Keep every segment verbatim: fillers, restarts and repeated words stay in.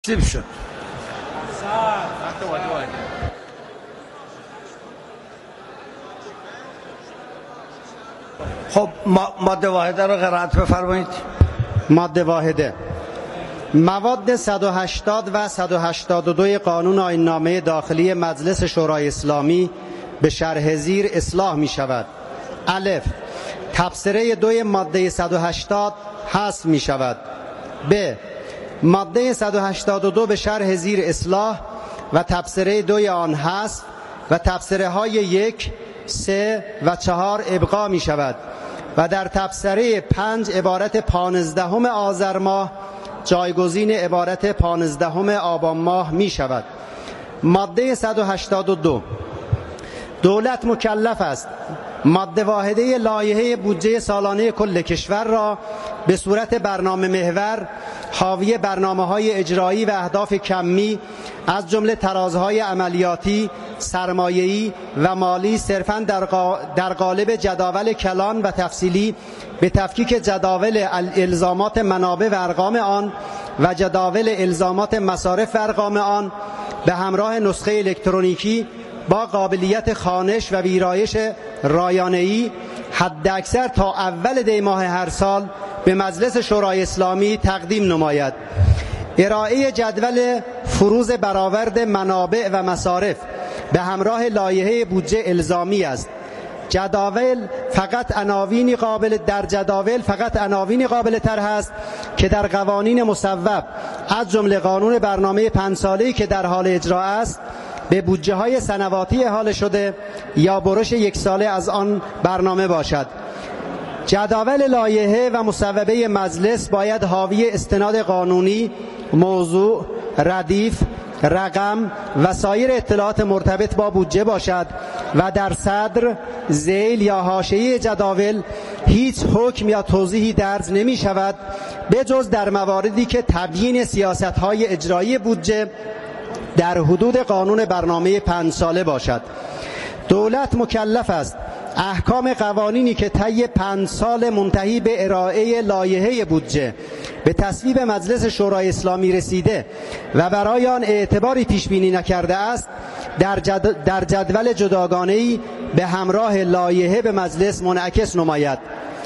سیب شد. خب ماده واحده رو قرائت بفرمایید. ماده واحده: مواد صد و هشتاد و صد و هشتاد و دو قانون آیین‌نامه داخلی مجلس شورای اسلامی به شرح زیر اصلاح می شود. الف، تبصره دوی ماده صد و هشتاد حذف می شود. ب، ماده صد و هشتاد و دو به شرح زیر اصلاح و تبصره دوی آن حذف و تبصره های یک، سه و چهار ابقا می شود و در تبصره پنج عبارت پانزدهم آذر ماه جایگزین عبارت پانزدهم آبان ماه می شود. ماده صد و هشتاد و دو: دولت مکلف است ماده واحده لایحه بودجه سالانه کل کشور را به صورت برنامه محور حاوی برنامه‌های اجرایی و اهداف کمی از جمله ترازهای عملیاتی، سرمایه‌ای و مالی صرفاً در قالب جداول کلان و تفصیلی به تفکیک جداول الزامات منابع و ارقام آن و جداول الزامات مصارف و ارقام آن به همراه نسخه الکترونیکی با قابلیت خوانش و ویرایش رایانه‌ای حداکثر تا اول دی ماه هر سال به مجلس شورای اسلامی تقدیم نماید. ارائه جدول فروض برآورد منابع و مصارف به همراه لایحه بودجه الزامی است. جداول فقط عناوینی قابل در جداول فقط عناوینی قابل طرح است که در قوانین مصوب از جمله قانون برنامه پنج ساله‌ای که در حال اجرا است به بودجه های سنواتی احاله شده یا برش یک ساله از آن برنامه باشد. جداول لایحه و مصوبه مجلس باید حاوی استناد قانونی، موضوع، ردیف، رقم و سایر اطلاعات مرتبط با بودجه باشد و در صدر، ذیل یا حاشیه جداول هیچ حکم یا توضیحی درج نمی شود به جز در مواردی که تبیین سیاست‌های اجرایی بودجه در حدود قانون برنامه پنج ساله باشد. دولت مکلف است احکام قوانینی که طی پنج سال منتهی به ارائه لایحه بودجه به تصویب مجلس شورای اسلامی رسیده و برای آن اعتباری پیش بینی نکرده است در, جد... در جدول جداگانه‌ای به همراه لایحه به مجلس منعکس نماید.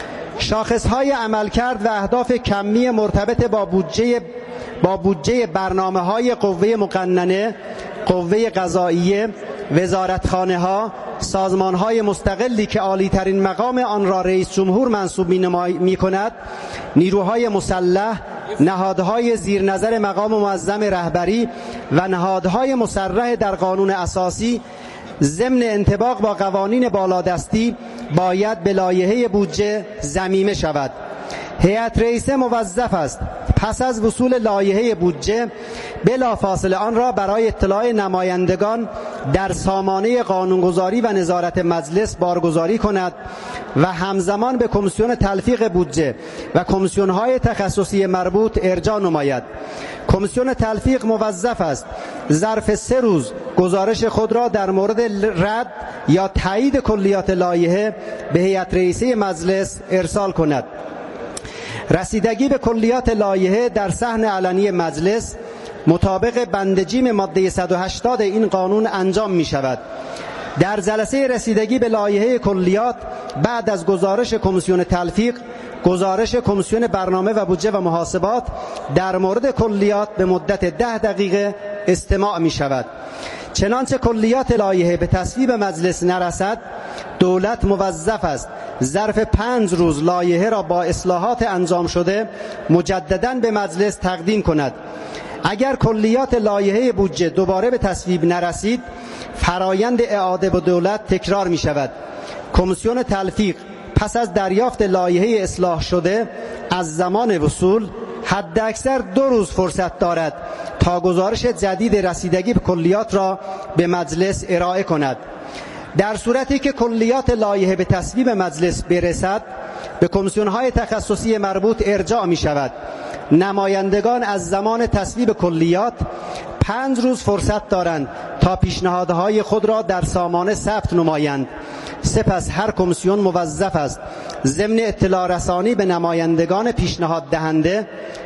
شاخصهای عملکرد و اهداف کمی مرتبط با بودجه با بودجه برنامه‌های قوه مقننه، قوه قضاییه، وزارتخانه ها، سازمان های مستقلی که عالی ترین مقام آن را رئیس جمهور منصوب می کند، نیروهای مسلح، نهادهای زیر نظر مقام معظم رهبری و نهادهای مصرح در قانون اساسی ضمن انطباق با قوانین بالادستی باید به لایحه بودجه ضمیمه شود. هیئت رئیسه موظف است پس از وصول لایحه بودجه بلافاصله آن را برای اطلاع نمایندگان در سامانه قانونگذاری و نظارت مجلس بارگذاری کند و همزمان به کمیسیون تلفیق بودجه و کمیسیون‌های تخصصی مربوط ارجاع نماید. کمیسیون تلفیق موظف است ظرف سه روز گزارش خود را در مورد رد یا تایید کلیات لایحه به هیئت رئیسه مجلس ارسال کند. رسیدگی به کلیات لایحه در صحن علنی مجلس مطابق بند جیم ماده صد و هشتاد این قانون انجام می شود. در جلسه رسیدگی به لایحه کلیات بعد از گزارش کمیسیون تلفیق، گزارش کمیسیون برنامه و بودجه و محاسبات در مورد کلیات به مدت ده دقیقه استماع می شود. چنانچه کلیات لایحه به تصویب مجلس نرسد، دولت موظف است ظرف پنج روز لایحه را با اصلاحات انجام شده مجدداً به مجلس تقدیم کند. اگر کلیات لایحه بودجه دوباره به تصویب نرسید، فرایند اعاده به دولت تکرار می شود. کمیسیون تلفیق پس از دریافت لایحه اصلاح شده از زمان وصول حداکثر دو روز فرصت دارد تا گزارش جدید رسیدگی به کلیات را به مجلس ارائه کند. در صورتی که کلیات لایحه به تصویب مجلس برسد، به کمیسیون‌های تخصصی مربوط ارجاع می شود. نمایندگان از زمان تصویب کلیات پنج روز فرصت دارند تا پیشنهادهای خود را در سامانه ثبت نمایند. سپس هر کمیسیون موظف است ضمن اطلاع رسانی به نمایندگان پیشنهاد دهنده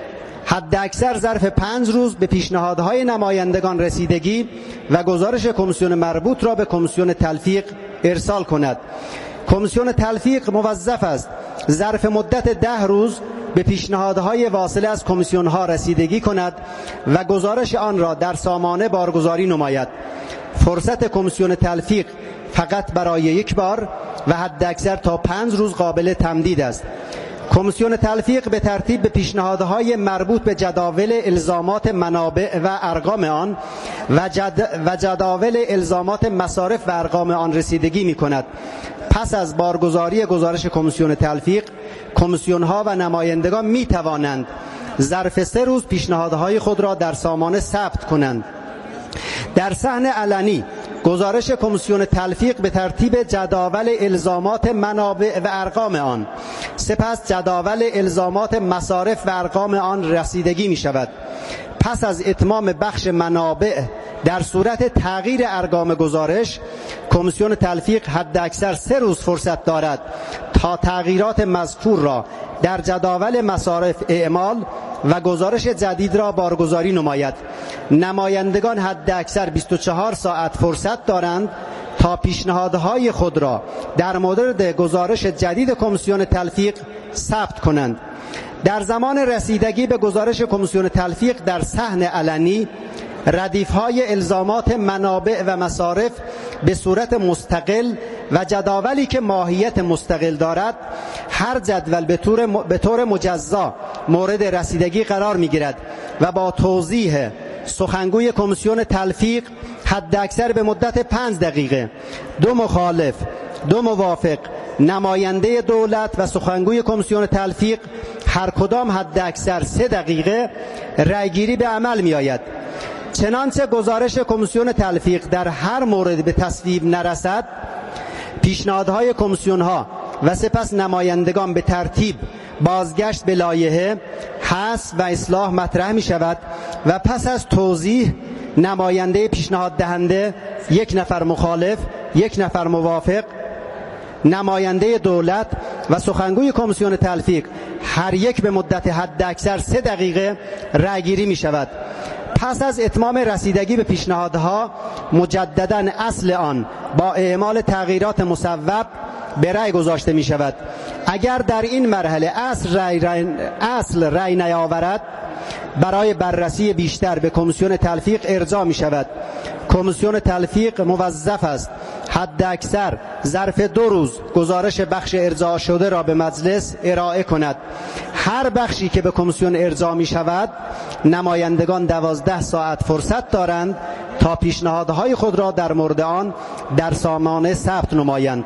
حد اکثر ظرف پنج روز به پیشنهادهای نمایندگان رسیدگی و گزارش کمیسیون مربوط را به کمیسیون تلفیق ارسال کند. کمیسیون تلفیق موظف است ظرف مدت ده روز به پیشنهادهای واصله از کمیسیونها رسیدگی کند و گزارش آن را در سامانه بارگذاری نماید. فرصت کمیسیون تلفیق فقط برای یک بار و حد اکثر تا پنج روز قابل تمدید است. کمیسیون تلفیق به ترتیب به پیشنهادهای مربوط به جداول الزامات منابع و ارقام آن و, جد و جداول الزامات مصارف و ارقام آن رسیدگی می کند. پس از بارگذاری گزارش کمیسیون تلفیق، کمیسیونها و نمایندگان می توانند ظرف سه روز پیشنهادهای خود را در سامانه ثبت کنند. در صحن علنی گزارش کمیسیون تلفیق به ترتیب جداول الزامات منابع و ارقام آن، سپس جداول الزامات مصارف و ارقام آن رسیدگی می شود. پس از اتمام بخش منابع در صورت تغییر ارقام گزارش، کمیسیون تلفیق حد اکثر سه روز فرصت دارد تا تغییرات مذکور را در جداول مصارف اعمال و گزارش جدید را بارگذاری نماید. نمایندگان حد اکثر بیست و چهار ساعت فرصت دارند تا پیشنهادهای خود را در مورد گزارش جدید کمیسیون تلفیق ثبت کنند. در زمان رسیدگی به گزارش کمیسیون تلفیق در صحن علنی، ردیف‌های الزامات منابع و مصارف به صورت مستقل و جداولی که ماهیت مستقل دارد، هر جدول به طور به طور مجزا مورد رسیدگی قرار می‌گیرد و با توضیح سخنگوی کمیسیون تلفیق حد اکثر به مدت پنج دقیقه دو مخالف، دو موافق، نماینده دولت و سخنگوی کمیسیون تلفیق هر کدام حد اکثر سه دقیقه رأیگیری به عمل می آید. چنانچه گزارش کمیسیون تلفیق در هر مورد به تصویب نرسد، پیشنهادهای کمیسیونها و سپس نمایندگان به ترتیب بازگشت به لایحه، حذف و اصلاح مطرح می شود و پس از توضیح نماینده پیشنهاد دهنده، یک نفر مخالف، یک نفر موافق، نماینده دولت و سخنگوی کمیسیون تلفیق هر یک به مدت حد اکثر سه دقیقه رأیگیری می شود. پس از اتمام رسیدگی به پیشنهادها، مجددا اصل آن با اعمال تغییرات مصوب به رأی گذاشته می شود. اگر در این مرحله اصل رأی, رأی, اصل رأی نیاورد، برای بررسی بیشتر به کمیسیون تلفیق ارجاع می شود. کمیسیون تلفیق موظف است حد اکثر ظرف دو روز گزارش بخش ارجاع شده را به مجلس ارائه کند. هر بخشی که به کمیسیون ارجاع می شود، نمایندگان دوازده ساعت فرصت دارند تا پیشنهادهای خود را در مورد آن در سامانه ثبت نمایند.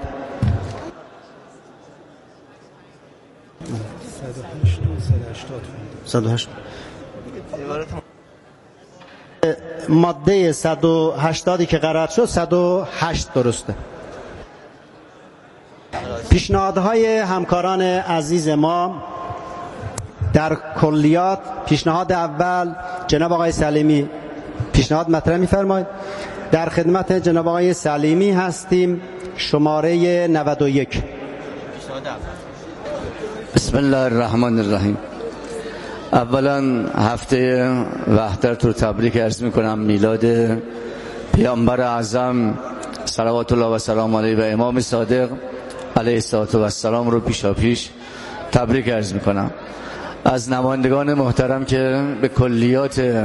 صد و هشت ماده صد و هشتاد که قرار شد صد و هشت درسته. پیشنهادهای همکاران عزیز ما در کلیات، پیشنهاد اول جناب آقای سلیمی پیشنهاد مطرح می‌فرمایید. در خدمت جناب آقای سلیمی هستیم. شماره نود و یک. بسم الله الرحمن الرحیم. اولا هفته وحدت رو تبریک عرض میکنم. میلاد پیامبر اعظم صلوات الله و سلام علیه و امام صادق علیه السلام رو پیشا پیش تبریک عرض میکنم. از نمایندگان محترم که به کلیات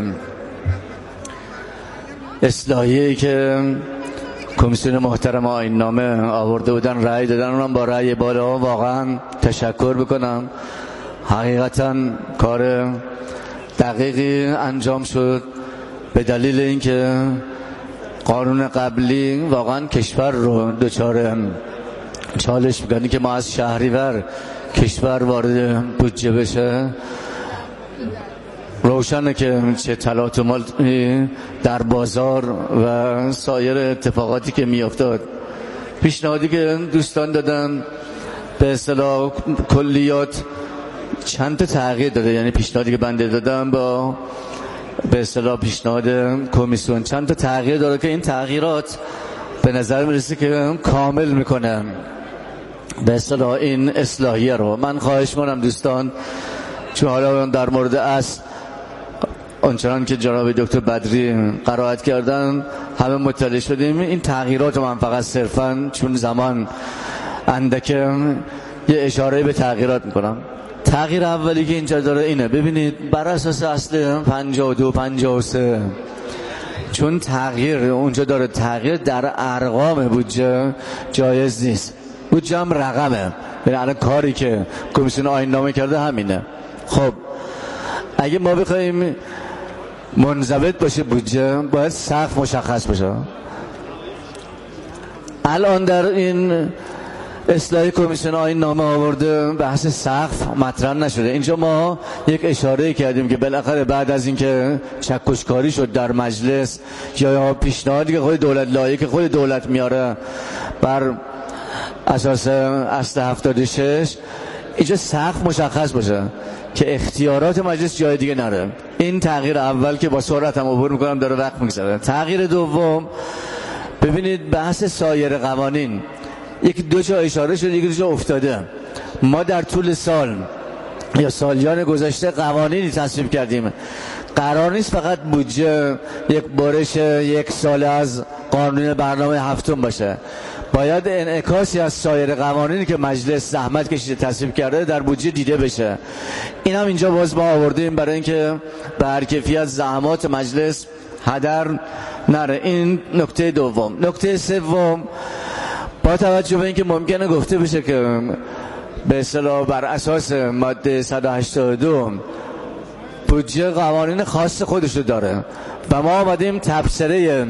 اصلاحی که کمیسیون محترم آیین نامه آورده بودن رأی دادن، اونم با رأی بالا، واقعا تشکر بکنم. حقیقتا کار دقیقی انجام شد به دلیل اینکه قانون قبلی واقعا کشور رو دچار چالش می‌کنه که ما از شهریور کشور وارد بودجه بشه. روشنه که چه تلاطماتی در بازار و سایر اتفاقاتی که میافتاد. پیشنهادی که دوستان دادن به اصطلاح کلیات چند تا تغییر داده، یعنی پیشنهادی که بنده دادم با به اصطلاح پیشنهاد کمیسیون چند تا تغییر داره که این تغییرات به نظر میرسه که کامل میکنن به اصطلاح این اصلاحیه رو. من خواهش می‌کنم دوستان، چون حالا در مورد اصل آنچنان که جناب دکتر بدری قرائت کردن همه مطلع شدیم. این تغییرات من فقط صرفا چون زمان اندکه یه اشاره به تغییرات میکنم. تغییر اولی که اینجا داره اینه، ببینید بر اساس اصل پنجاه و دو پنجاه و سه چون تغییر اونجا داره تغییر در ارقام بودجه جایز نیست. بودجه هم رقمه، یعنی الان کاری که کمیسیون آیین نامه کرده همینه. خب اگه ما بخوایم منضبط باشه بودجه باید سقف مشخص باشه. الان در این اصلاح کمیسیون آیین نامه آورده بحث سقف مطرح نشده. اینجا ما یک اشاره کردیم که بالاخره بعد از اینکه چکشکاری شد در مجلس یا پیشنهادی که خود دولت لایحه‌ای که خود دولت میاره بر اساس اصل هفتاد و شش اینجا سقف مشخص باشه که اختیارات مجلس جای دیگه نره. این تغییر اول که با سرعت هم عبور میکنم داره وقت میگذره. تغییر دوم، ببینید بحث سایر قوانین یکی دو جا اشاره شده، یکی دو جا افتاده. ما در طول سال یا سالیان گذشته قوانینی تصویب کردیم، قرار نیست فقط بودجه یک بارش یک ساله از قانون برنامه هفتم باشه، باید انعکاسی از سایر قوانینی که مجلس زحمت کشیده تصویب کرده در بودجه دیده بشه. این هم اینجا باز ما آوردیم برای اینکه به هر کیفیت زحمات مجلس هدر نره. این نکته دوم. نکته سوم، با توجه به اینکه ممکنه گفته بشه که به اصطلاح بر اساس ماده صد و هشتاد و دو بودجه قوانین خاص خودش رو داره و ما آمدیم تبصره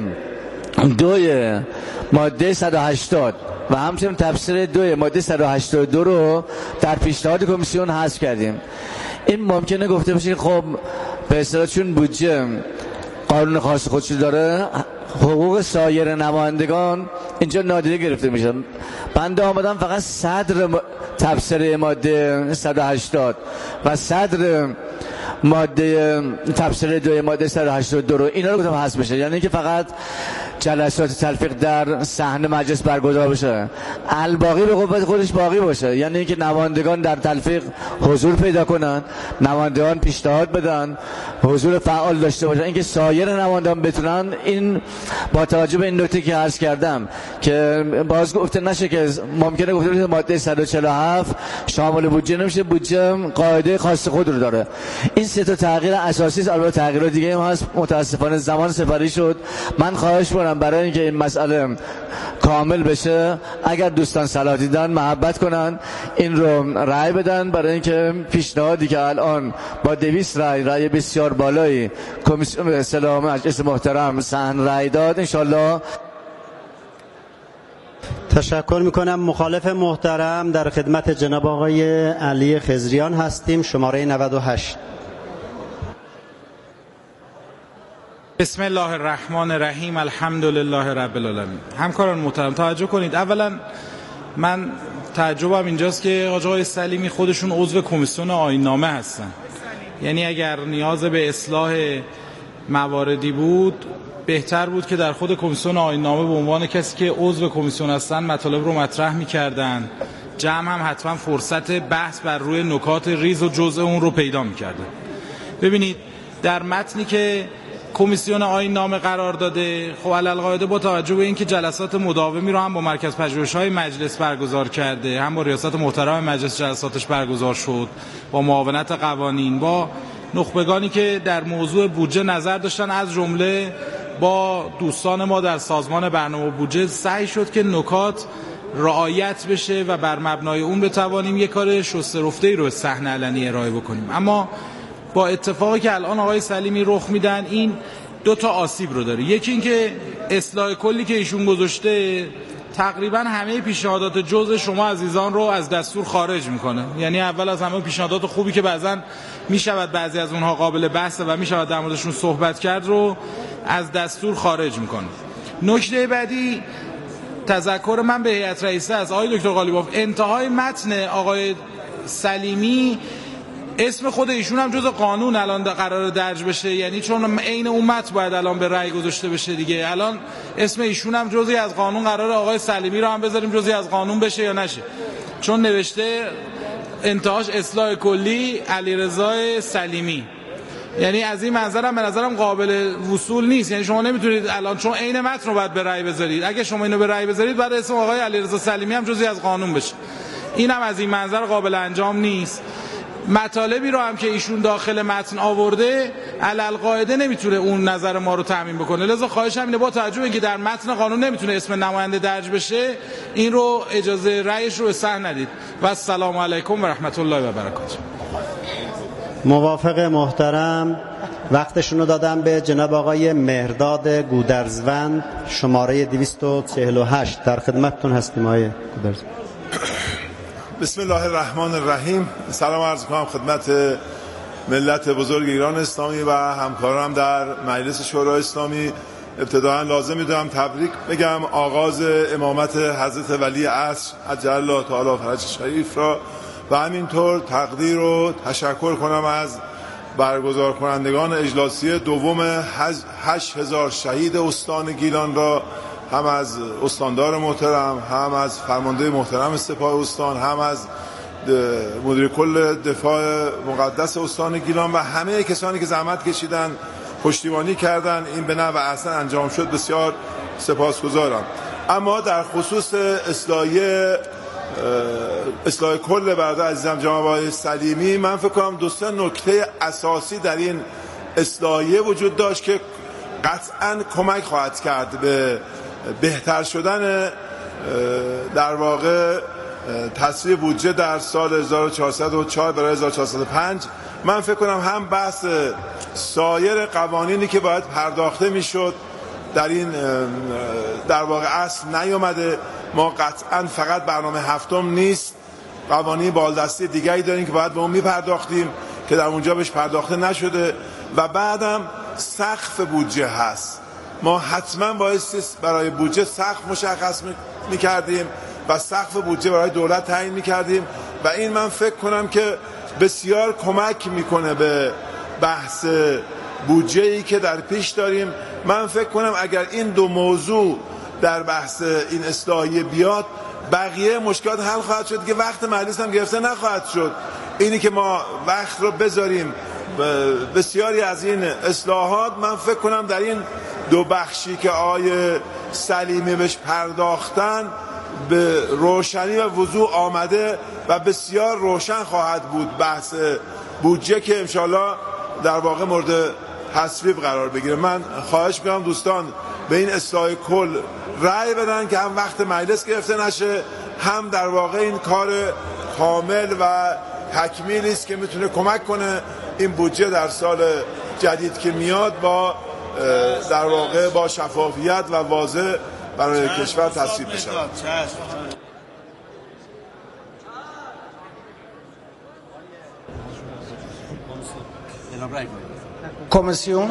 دوی ماده صد و هشتاد و همچنین تبصره دوی ماده صد و هشتاد و دو رو در پیشنهاد کمیسیون حذف کردیم. این ممکنه گفته بشه که خب به اصطلاح چون بودجه قانون خاص خودش داره حقوق سایر نمایندگان اینجا نادیده گرفته میشه. بنده آمدم فقط صدر تبصره ماده صد و هشتاد و صدر ماده تبصره دوی ماده صد و هشتاد و دو رو اینا رو گفتم حذف بشه، یعنی که فقط جلسات تلفیق در صحن مجلس برگزار بشه، الباقی به قوت خودش باقی باشه، یعنی اینکه نمایندگان در تلفیق حضور پیدا کنن، نمایندگان پیشنهاد بدن، حضور فعال داشته باشن، اینکه سایر نمایندگان بتونن. این با توجه به این نکته که عرض کردم که باز گفته نشه که ممکنه گفته بشه ماده صد و چهل و هفت شامل بودجه نمیشه، بودجه قاعده خاص خود رو داره. این سه تا تغییر اساسی است. البته تغییرات دیگه هم هست، متاسفانه زمان سپری شد. من خواهش می‌کنم برای اینکه این مسئله کامل بشه اگر دوستان صلاح دیدن محبت کنن این رو رأی بدن، برای اینکه پیشنهادی که الان با دویست رأی رأی بسیار بالایی کمیسیون به اصطلاح مجلس محترم صحن رأی داد. انشالله تشکر میکنم. مخالف محترم در خدمت جناب آقای علی خضریان هستیم، شماره نود و هشت. بسم الله الرحمن الرحیم، الحمد لله رب العالمین. همکاران محترم توجه کنید. اولا من تعجبم اینجاست که آقای سلیمی خودشون عضو کمیسیون آیین نامه هستن، یعنی اگر نیاز به اصلاح مواردی بود بهتر بود که در خود کمیسیون آیین نامه به عنوان کسی که عضو کمیسیون هستن مطالب رو مطرح می‌کردن، جمع هم حتما فرصت بحث بر روی نکات ریز و جزء اون رو پیدا می‌کردن. ببینید در متنی که کمیسیون آیین نامه قرار داده، خب علالقاعده با توجه به اینکه جلسات مداومی رو هم با مرکز پژوهش‌های مجلس برگزار کرده، هم با ریاست محترم مجلس جلساتش برگزار شد، با معاونت قوانین، با نخبگانی که در موضوع بودجه نظر داشتن، از جمله با دوستان ما در سازمان برنامه بودجه، سعی شد که نکات رعایت بشه و بر مبنای اون بتوانیم یک کار شسته رفته‌ای رو صحن علنی ارائه بکنیم. اما با اتفاقی که الان آقای سلیمی رخ میدن این دو تا آسیب رو داره. یکی این که اصلاح کلی که ایشون گذاشته تقریبا همه پیشنهادات جزء شما عزیزان رو از دستور خارج میکنه، یعنی اول از همه پیشنهادات خوبی که بعضا میشود بعضی از اونها قابل بحثه و میشود در موردشون صحبت کرد رو از دستور خارج میکنه. نکته بعدی تذکر من به هیئت رئیسه از آقای دکتر قالیباف، انتهای متن آقای سلیمی اسم خود ایشون هم جز قانون الان قرار درج بشه، یعنی چون عین اون متن باید الان به رأی گذاشته بشه دیگه، الان اسم ایشون هم جزئی از قانون قرار آقای سلیمی رو هم بذاریم جزئی از قانون بشه یا نشه، چون نوشته انتهاش اصلاح کلی علیرضا سلیمی. یعنی از این منظر هم به نظرم قابل وصول نیست. یعنی شما نمیتونید الان چون عین متن رو باید به رأی بذارید، اگه شما اینو به رأی بذارید بعد اسم آقای علیرضا سلیمی هم جزئی از قانون بشه. این هم از این منظر قابل انجام نیست. مطالبی رو هم که ایشون داخل متن آورده علل قاعده نمیتونه اون نظر ما رو تضمین بکنه، لذا خواهش هم اینه با توجه به اینکه در متن قانون نمیتونه اسم نماینده درج بشه این رو اجازه رأیش رو به صحن ندید. و السلام علیکم و رحمت الله و برکاته. موافق محترم وقتشون رو دادم به جناب آقای مهرداد گودرزوند، شماره دویست و چهل و هشت. در خدمتتون هستیم آقای گودرزوند. بسم الله الرحمن الرحیم. سلام عرض کنم خدمت ملت بزرگ ایران اسلامی و همکارم در مجلس شورای اسلامی. ابتداء لازم می‌دونم تبریک بگم آغاز امامت حضرت ولی عصر عجل الله تعالی فرج شریف را و همینطور تقدیر و تشکر کنم از برگزار کنندگان اجلاسی دوم هشت هزار شهید استان گیلان را، هم از استاندار محترم، هم از فرمانده محترم سپاه استان، هم از مدیر کل دفاع مقدس استان گیلان و همه کسانی که زحمت کشیدن، پشتیبانی کردن این به نحو احسن انجام شد. بسیار سپاسگزارم. اما در خصوص اصلاحیه اصلاح کل برادر عزیزم جناب آقای سلیمی، من فکر کنم دو سه نکته اساسی در این اصلاحیه وجود داشت که قطعاً کمک خواهد کرد به بهتر شدن در واقع تصویب بودجه در سال هزار و چهارصد و چهار برای هزار و چهارصد و پنج. من فکر کنم هم بحث سایر قوانینی که باید پرداخته میشد در این در واقع اصل نیامده. ما قطعا فقط برنامه هفتم نیست، قوانین بالدستی دیگری داریم که باید به اون میپرداختیم که در اونجا بهش پرداخته نشده. و بعدم سقف بودجه هست، ما حتما باید برای بودجه سقف مشخص میکردیم و سقف بودجه برای دولت تعیین میکردیم و این من فکر کنم که بسیار کمک میکنه به بحث بودجه‌ای که در پیش داریم. من فکر کنم اگر این دو موضوع در بحث این اصلاحیه بیاد، بقیه مشکلات حل خواهد شد که وقت مجلس هم گرفته نخواهد شد. اینی که ما وقت رو بذاریم بسیاری از این اصلاحات، من فکر کنم در این دو بخشی که آقای سلیمی بهش پرداختن به روشنی و وضوح آمده و بسیار روشن خواهد بود بحث بودجه که انشالله در واقع مورد تصویب قرار بگیره. من خواهش میکنم دوستان به این اصلاح کل رأی بدن که هم وقت مجلس گرفته نشه، هم در واقع این کار کامل و تکمیلی است که میتونه کمک کنه این بودجه در سال جدید که میاد با در واقع با شفافیت و واضح برای کشور تصویب بشه. کمیسیون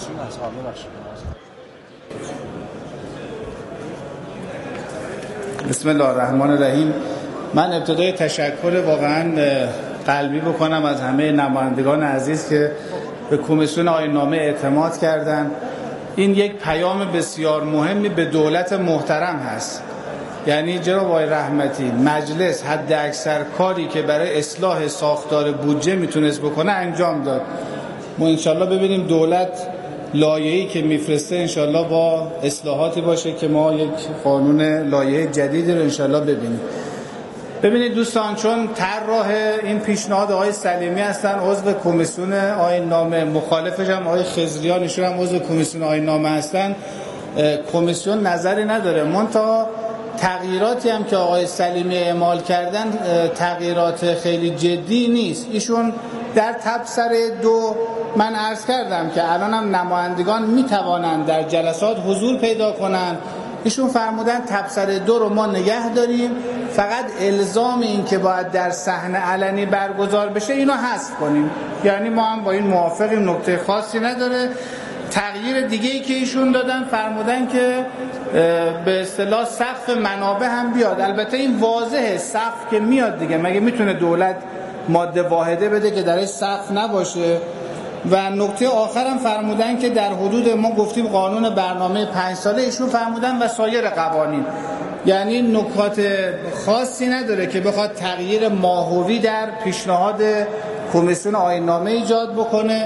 بسم الله الرحمن الرحیم. من ابتدای تشکر واقعا قلبی بکنم از همه نمایندگان عزیز که به کمیسیون آیین‌نامه اعتماد کردند. این یک پیام بسیار مهمی به دولت محترم هست. یعنی جناب آقای رحمتی مجلس حد اکثر کاری که برای اصلاح ساختار بودجه میتونست بکنه انجام داد. ما انشالله ببینیم دولت لایحه‌ای که میفرسته انشالله با اصلاحاتی باشه که ما یک قانون لایحه جدیدی رو انشالله ببینیم. ببینید دوستان، چون طراح این پیشنهاد آقای سلیمی هستن، عضو کمیسیون آیین‌نامه، مخالفش هم آقای خضریان، ایشون هم عضو کمیسیون آیین‌نامه هستن، کمیسیون نظری نداره. منتها تغییراتی هم که آقای سلیمی اعمال کردن تغییرات خیلی جدی نیست. ایشون در تبصره دو من عرض کردم که الان هم نمایندگان میتوانند در جلسات حضور پیدا کنند. ایشون فرمودن تبصره دو رو ما نگه داریم، فقط الزام این که باید در صحنه علنی برگزار بشه اینو حذف کنیم. یعنی ما هم با این موافقیم، نکته خاصی نداره. تغییر دیگه ای که ایشون دادن فرمودن که به اصطلاح سقف منابع هم بیاد. البته این واضحه، سقف که میاد دیگه، مگه میتونه دولت ماده واحده بده که درش سقف نباشه؟ و نکته آخرم فرمودن که در حدود ما گفتیم قانون برنامه پنج ساله، ایشون فرمودن و سایر قوانین. یعنی نکات خاصی نداره که بخواد تغییر ماهوی در پیشنهاد کمیسیون آیین‌نامه ایجاد بکنه.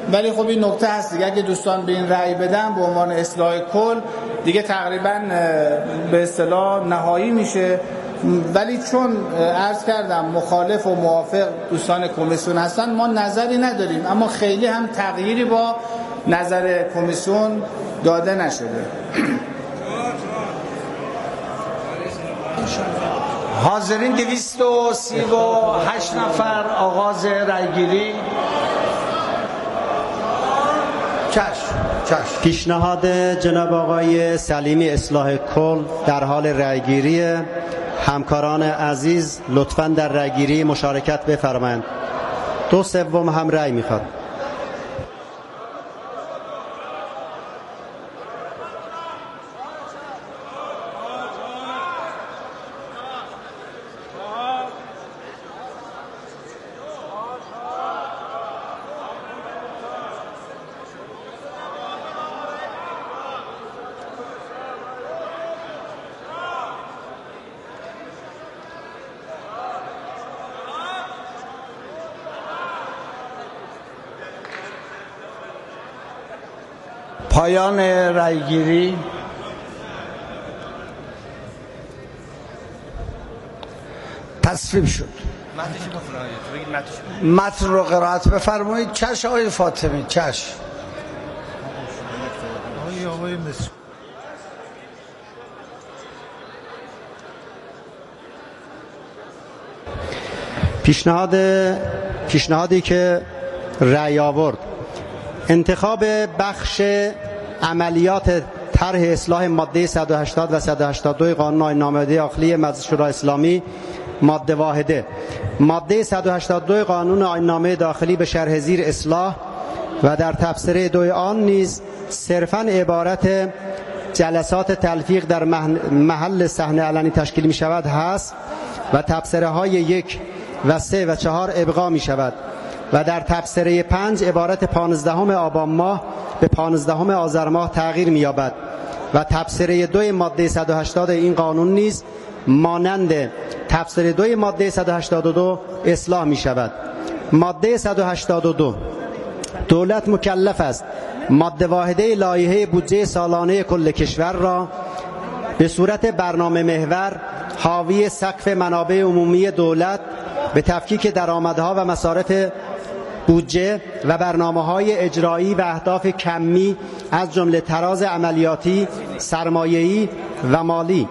ولی خب این نکته هست دیگه، اگه دوستان به این رأی بدن به عنوان اصلاح کل دیگه تقریبا به اصطلاح نهایی میشه. ولی چون عرض کردم مخالف و موافق دوستان کمیسیون هستن، ما نظری نداریم، اما خیلی هم تغییری با نظر کمیسیون داده نشده. حاضرین دویست و سی و هشت نفر، آغاز رأیگیری. چشم چشم. پیشنهاد جناب آقای سلیمی اصلاح کل در حال رأیگیری. همکاران عزیز لطفاً در رأیگیری مشارکت بفرمایند. دو سوم هم رأی میخواد. پایان رأیگیری. تصویب شد. متن رو قرائت بفرمایید. چشم آقای فاطمی. چشم. پیشنهاد پیشنهادی که رأی آورد: انتخاب بخش عملیات طرح اصلاح ماده صد و هشتاد و صد و هشتاد و دو قانون آیین نامه داخلی مجلس شورای اسلامی. ماده واحده. ماده صد و هشتاد و دو قانون آیین نامه داخلی به شرح زیر اصلاح و در تبصره دوی آن نیز صرفاً عبارت جلسات تلفیق در محل صحن علنی تشکیل می شود هست و تبصره های یک و سه و چهار ابقا می شود و در تبصره پنج عبارت پانزدهم آبان ماه به پانزدهم آذر ماه تغییر می یابد و تبصره دوی ماده صد و هشتاد این قانون نیز مانند تبصره دوی ماده صد و هشتاد و دو اصلاح می شود. ماده صد و هشتاد و دو: دولت مکلف است ماده واحده لایحه بودجه سالانه کل کشور را به صورت برنامه محور حاوی سقف منابع عمومی دولت به تفکیک درآمدها و مصارف بودجه و برنامه‌های اجرایی و اهداف کمی از جمله تراز عملیاتی، سرمایه‌ای و مالی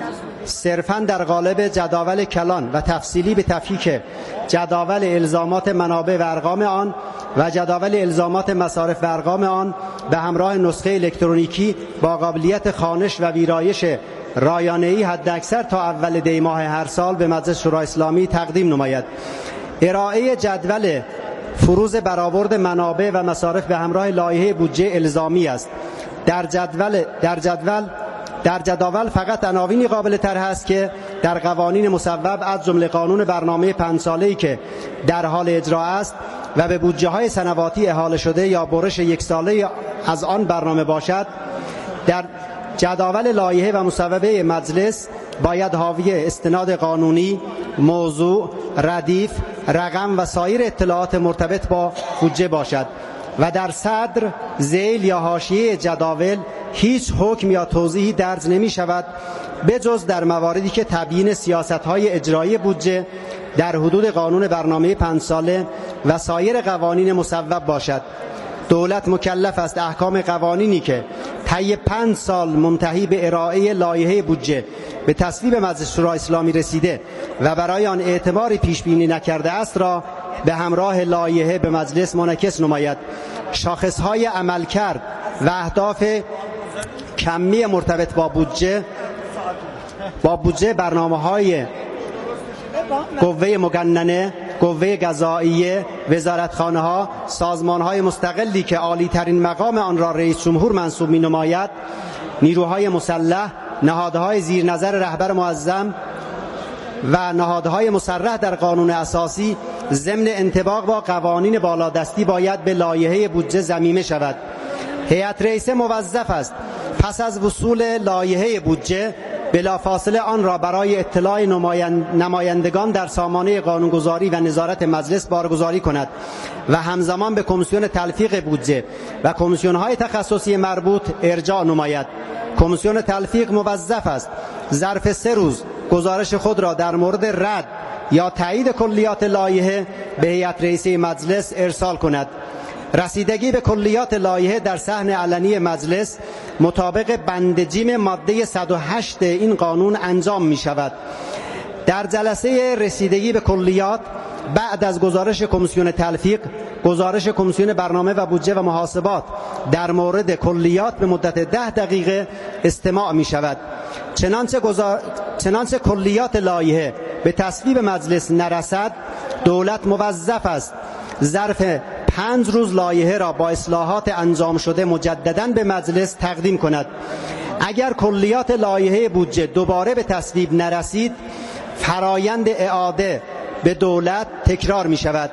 صرفاً در قالب جداول کلان و تفصیلی به تفکیک جداول الزامات منابع و ارقام آن و جداول الزامات مصارف و ارقام آن به همراه نسخه الکترونیکی با قابلیت خوانش و ویرایش رایانه‌ای حداکثر تا اول دی ماه هر سال به مجلس شورای اسلامی تقدیم نماید. ارائه جدول فروض برآورد منابع و مصارف به همراه لایحه بودجه الزامی است. در جدول در جدول در جداول فقط عناوینی قابل طرح است که در قوانین مصوب از جمله قانون برنامه پنج ساله‌ای که در حال اجرا است و به بودجه های سنواتی احاله شده یا برش یک ساله از آن برنامه باشد، در جداول لایحه و مصوبه مجلس باید حاوی استناد قانونی، موضوع، ردیف، رقم و سایر اطلاعات مرتبط با بودجه باشد و در صدر، ذیل یا حاشیه جداول هیچ حکم یا توضیحی درج نمی شود بجز در مواردی که تبیین سیاست‌های اجرایی بودجه در حدود قانون برنامه پنج ساله و سایر قوانین مصوب باشد. دولت مکلف است احکام قوانینی که طی پنج سال منتهی به ارائه لایحه بودجه به تصویب مجلس شورای اسلامی رسیده و برای آن اعتباری پیش بینی نکرده است را به همراه لایحه به مجلس منعکس نماید. شاخصهای عملکرد و اهداف کمی مرتبط با بودجه با بودجه برنامه‌های قوه مگننه، قوه قضاییه، وزارتخانه‌ها، سازمان‌های مستقلی که عالی ترین مقام آن را رئیس جمهور منصوب می‌نماید، نیروهای مسلح، نهادهای زیر نظر رهبر معظم و نهادهای مصرح در قانون اساسی ضمن انطباق با قوانین بالادستی باید به لایحه بودجه ضمیمه شود. هیئت رئیسه موظف است پس از وصول لایحه بودجه بلافاصله آن را برای اطلاع نمایندگان در سامانه قانونگذاری و نظارت مجلس بارگذاری کند و همزمان به کمیسیون تلفیق بودجه و کمیسیون‌های تخصصی مربوط ارجاع نماید. کمیسیون تلفیق موظف است ظرف سه روز گزارش خود را در مورد رد یا تایید کلیات لایحه به هیئت رئیسه مجلس ارسال کند. رسیدگی به کلیات لایحه در صحن علنی مجلس مطابق بند جیم ماده صد و هشت این قانون انجام می شود. در جلسه رسیدگی به کلیات بعد از گزارش کمیسیون تلفیق، گزارش کمیسیون برنامه و بودجه و محاسبات در مورد کلیات به مدت ده دقیقه استماع می شود. چنانچه, گزار... چنانچه کلیات لایحه به تصویب مجلس نرسد، دولت موظف است ظرف پنج روز لایحه را با اصلاحات انجام شده مجدداً به مجلس تقدیم کند. اگر کلیات لایحه بودجه دوباره به تصویب نرسید، فرایند اعاده به دولت تکرار می شود.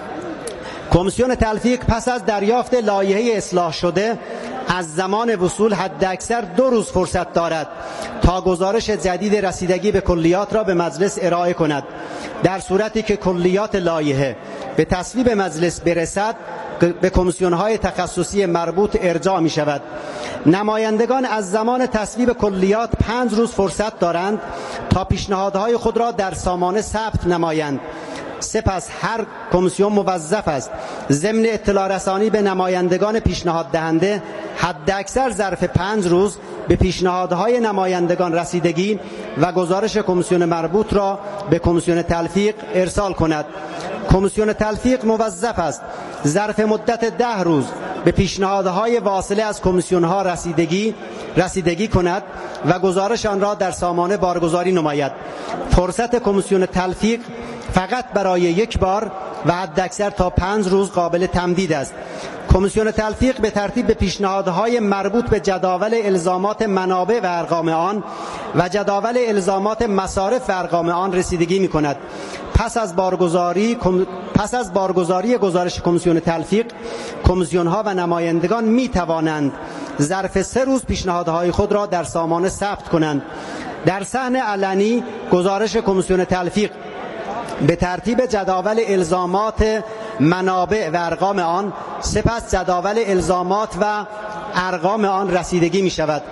کمیسیون تلفیق پس از دریافت لایحه اصلاح شده از زمان وصول حداکثر دو روز فرصت دارد تا گزارش جدید رسیدگی به کلیات را به مجلس ارائه کند. در صورتی که کلیات لایحه به تصویب مجلس برسد، به کمیسیون‌های تخصصی مربوط ارجاع می شود. نمایندگان از زمان تصویب کلیات پنج روز فرصت دارند تا پیشنهادهای خود را در سامانه ثبت نمایند. سپس هر کمیسیون موظف است ضمن اطلاع رسانی به نمایندگان پیشنهاد دهنده حداکثر ظرف پنج روز به پیشنهادهای نمایندگان رسیدگی و گزارش کمیسیون مربوط را به کمیسیون تلفیق ارسال کند. کمیسیون تلفیق موظف است ظرف مدت ده روز به پیشنهادهای واصله از کمیسیون‌ها رسیدگی رسیدگی کند و گزارش آن را در سامانه بارگذاری نماید. فرصت کمیسیون تلفیق فقط برای یک بار و حداکثر تا پنج روز قابل تمدید است. کمیسیون تلفیق به ترتیب به پیشنهادهای مربوط به جداول الزامات منابع و ارقام آن و جداول الزامات مصارف و ارقام آن رسیدگی می کند. پس از بارگذاری پس از بارگذاری گزارش کمیسیون تلفیق، کمیسیون‌ها و نمایندگان می توانند ظرف سه روز پیشنهادهای خود را در سامانه ثبت کنند. در صحن علنی گزارش کمیسیون تلفیق به ترتیب جداول الزامات منابع و ارقام آن، سپس جداول الزامات و ارقام آن رسیدگی می شود.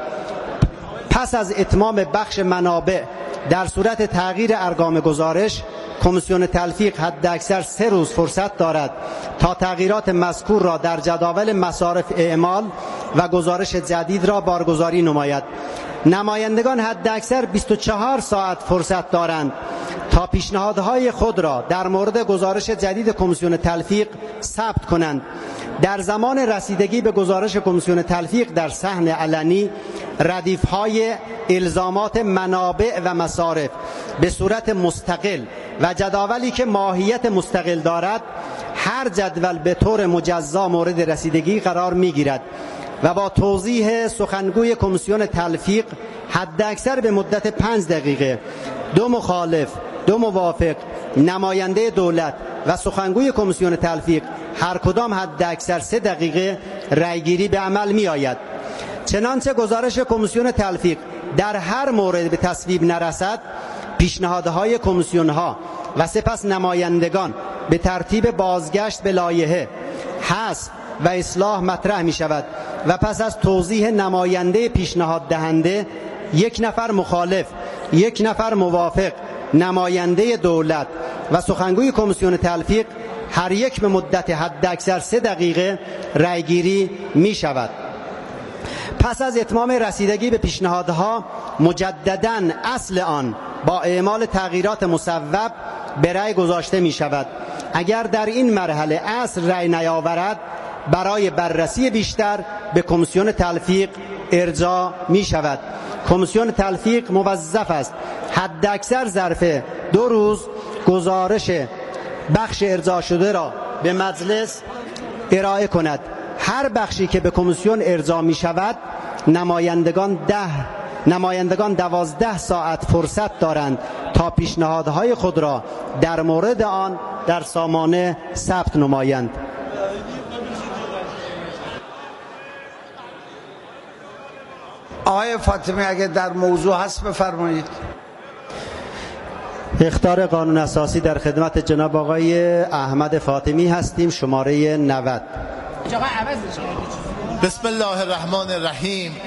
پس از اتمام بخش منابع در صورت تغییر ارقام گزارش، کمیسیون تلفیق حداکثر سه روز فرصت دارد تا تغییرات مذکور را در جداول مصارف اعمال و گزارش جدید را بارگذاری نماید. نمایندگان حداکثر بیست و چهار ساعت فرصت دارند تا پیشنهادهای خود را در مورد گزارش جدید کمیسیون تلفیق ثبت کنند. در زمان رسیدگی به گزارش کمیسیون تلفیق در صحن علنی، ردیف‌های الزامات منابع و مصارف به صورت مستقل و جداولی که ماهیت مستقل دارد، هر جدول به طور مجزا مورد رسیدگی قرار می‌گیرد و با توضیح سخنگوی کمیسیون تلفیق حداکثر به مدت پنج دقیقه دو مخالف، دو موافق، نماینده دولت و سخنگوی کمیسیون تلفیق هر کدام حداکثر سه دقیقه رأیگیری به عمل می آید. چنانچه گزارش کمیسیون تلفیق در هر مورد به تصویب نرسد، پیشنهادهای کمیسیون‌ها و سپس نمایندگان به ترتیب بازگشت به لایحه، حذف و اصلاح مطرح می شود و پس از توضیح نماینده پیشنهاد دهنده، یک نفر مخالف، یک نفر موافق، نماینده دولت و سخنگوی کمیسیون تلفیق هر یک به مدت حداکثر سه دقیقه رأیگیری می شود. پس از اتمام رسیدگی به پیشنهادها، مجدداً اصل آن با اعمال تغییرات مصوب به رأی گذاشته می شود. اگر در این مرحله اصل رأی نیاورد، برای بررسی بیشتر به کمیسیون تلفیق ارجاع می شود. کمیسیون تلفیق موظف است حداکثر ظرف دو روز گزارش بخش ارجاع شده را به مجلس ارائه کند. هر بخشی که به کمیسیون ارجاع می شود، نمایندگان ده نمایندگان دوازده ساعت فرصت دارند تا پیشنهادهای خود را در مورد آن در سامانه ثبت نمایند. آقای فاطمی اگه در موضوع هست بفرمایید. اخطار قانون اساسی در خدمت جناب آقای احمد فاطمی هستیم، شماره نود. بسم الله الرحمن الرحیم.